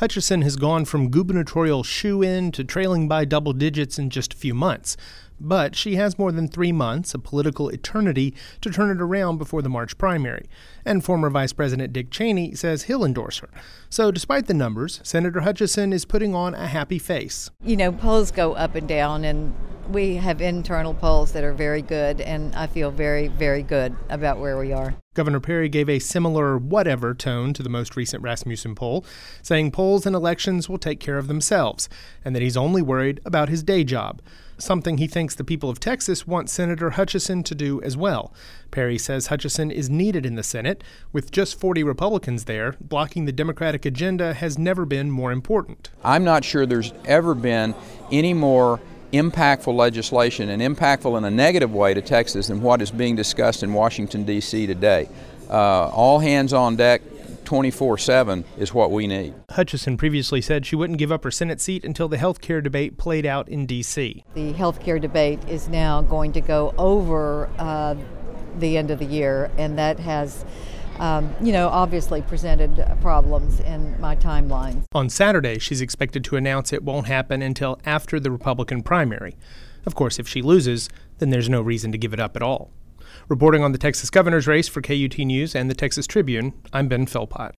Hutchison has gone from gubernatorial shoo-in to trailing by double digits in just a few months. But she has more than 3 months, a political eternity, to turn it around before the March primary. And former Vice President Dick Cheney says he'll endorse her. So despite the numbers, Senator Hutchison is putting on a happy face. You know, polls go up and down, and we have internal polls that are very good, and I feel very, very good about where we are. Governor Perry gave a similar whatever tone to the most recent Rasmussen poll, saying polls and elections will take care of themselves, and that he's only worried about his day job, something he thinks the people of Texas want Senator Hutchison to do as well. Perry says Hutchison is needed in the Senate. With just 40 Republicans there, blocking the Democratic agenda has never been more important. I'm not sure there's ever been any more impactful legislation, and impactful in a negative way to Texas, than what is being discussed in Washington, D.C. today. All hands on deck 24/7 is what we need. Hutchison previously said she wouldn't give up her Senate seat until the health care debate played out in D.C. The health care debate is now going to go over the end of the year, and that has obviously presented problems in my timeline. On Saturday, she's expected to announce it won't happen until after the Republican primary. Of course, if she loses, then there's no reason to give it up at all. Reporting on the Texas governor's race for KUT News and the Texas Tribune, I'm Ben Philpott.